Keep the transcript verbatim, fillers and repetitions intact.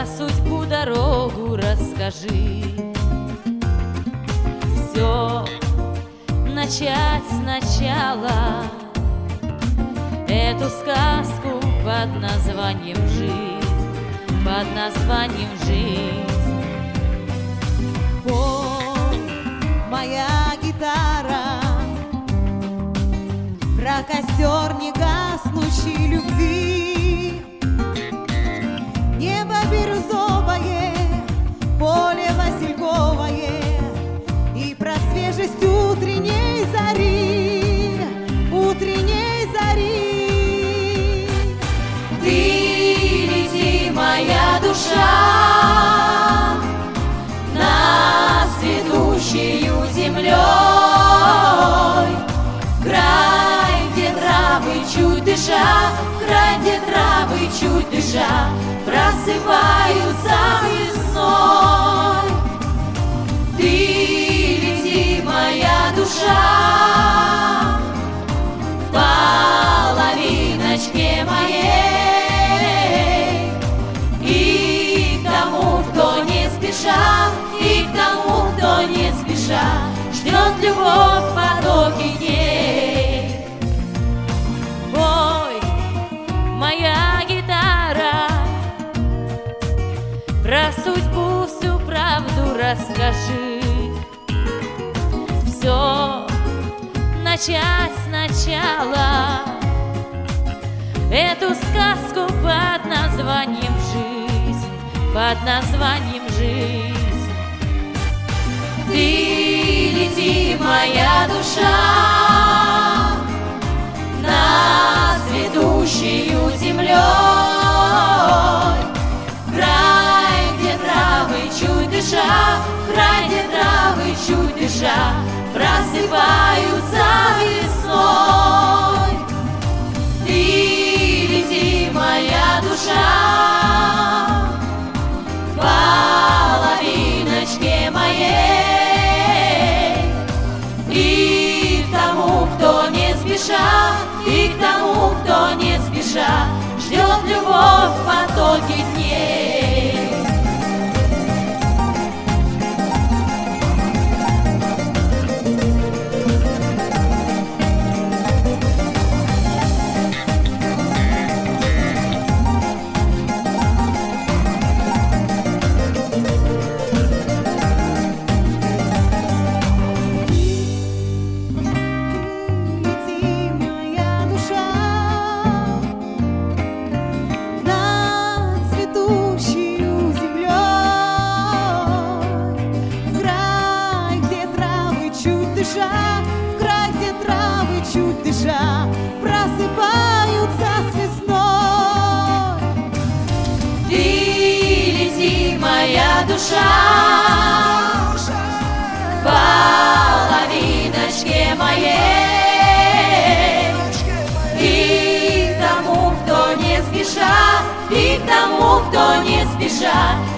судьбу дорогу расскажи. Все начать сначала, эту сказку под названием жизнь, под названием жизнь. Пой, моя гитара, про костер негаснущей любви. Небо бирюзовое, поле васильковое, и про свежесть утренней зари, утренней зари. Ты лети, моя душа, над цветущею землей, край, где травы чуть дыша, край, где травы чуть дыша, просыпаются весной. Ты лети, моя душа, в половиночке моей, и к тому, кто не спеша, и к тому, кто не спеша ждет любовь в потоке дней. Ой, моя гитара, про судьбу всю правду расскажи. Все начать сначала, эту сказку под названием жизнь, под названием жизнь. Ты лети, моя душа, над цветущею землей, край, где травы чуть дыша, край, где травы чуть дыша, просыпаются весной. Ты лети, моя душа, в половиночке моей, и к тому, кто не спеша, и к тому, кто не спеша ждет любовь в потоке дней. В край, где травы чуть дыша, просыпаются с весной. Ты лети, моя душа, в половиночке моей, и к тому, кто не спеша, и к тому, кто не спеша